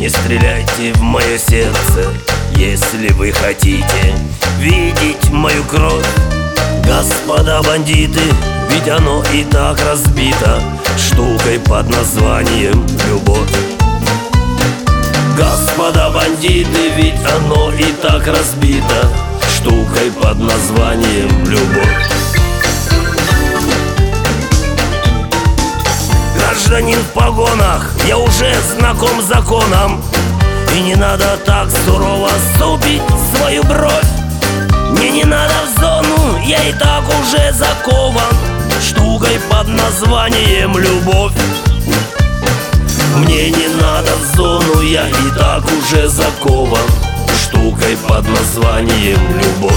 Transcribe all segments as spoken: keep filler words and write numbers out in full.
Не стреляйте в мое сердце, если вы хотите видеть мою кровь. Господа бандиты, ведь оно и так разбито штукой под названием любовь. Господа бандиты, ведь оно и так разбито штукой под названием любовь. Гражданин в погонах, я уже знаком с законом, и не надо так сурово супить свою бровь. Мне не надо в зону, я и так уже закован штукой под названием любовь. Мне не надо в зону, я и так уже закован штукой под названием любовь.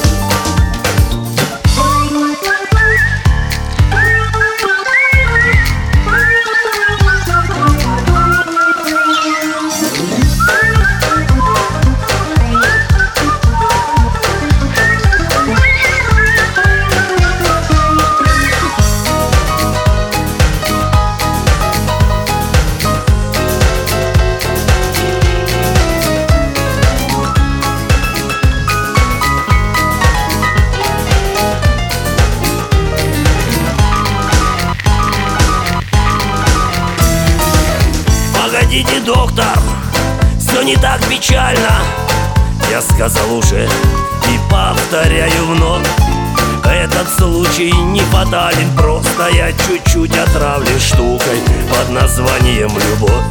Погодите, доктор, все не так печально. Я сказал уже и повторяю вновь: этот случай не фатален, просто я чуть-чуть отравлен штукой под названием любовь.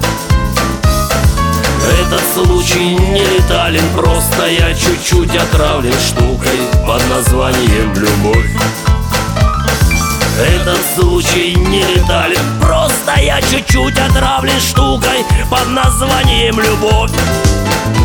Этот случай не летален, просто я чуть-чуть отравлен штукой под названием любовь. Этот случай не летален, просто я чуть-чуть отравлен штукой под названием любовь.